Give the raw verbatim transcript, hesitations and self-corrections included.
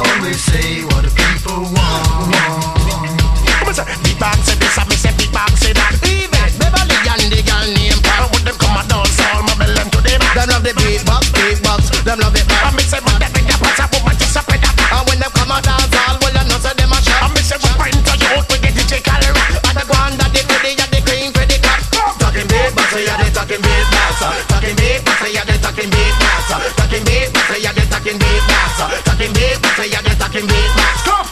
always say what the people want. Big bang say this and me say big bang say that. Even Beverly and the girl name Pam, with them come a dance all my belly to them. Them love the beatbox, beatbox. Them love it back. And me say but them in the pass up woman just a play that. And when them come a dance all, well you know say them a shot. And me say we point to you out with the D J Khaled. And the one that they play, they are the queen for the clap. Talking beatbox, yeah they talking beatbox. Talking beatbox, yeah they talking beatbox. Talking beatbox, yeah they talking beatbox. Talking beatbox, yeah they talking beatbox. Come.